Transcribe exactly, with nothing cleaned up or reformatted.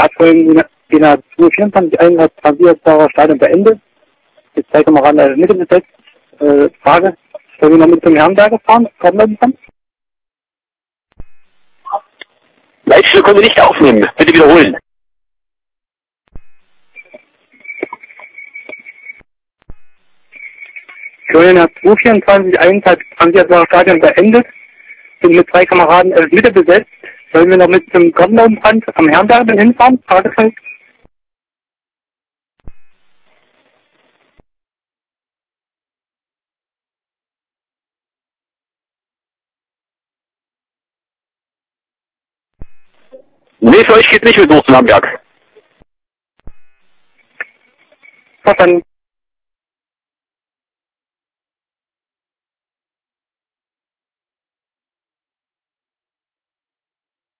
hat vorhin in der zwei vierundzwanzig einunddreißig Stadion beendet. Jetzt zwei Kameraden in der Mitte besetzt. Äh, Frage, sollen wir noch mit zum Herrenberger fahren? Kommen wir dann? Leitstelle konnte nicht aufnehmen. Bitte wiederholen. Köln hat zwei vierundzwanzig einunddreißig Stadion beendet. Sind mit zwei Kameraden in der Mitte besetzt. Sollen wir noch mit zum Gartenlaufbrand am Herrenberger hinfahren? Fragezeichen. Nee, für euch geht nicht mit los zum Hamberg. Verstanden.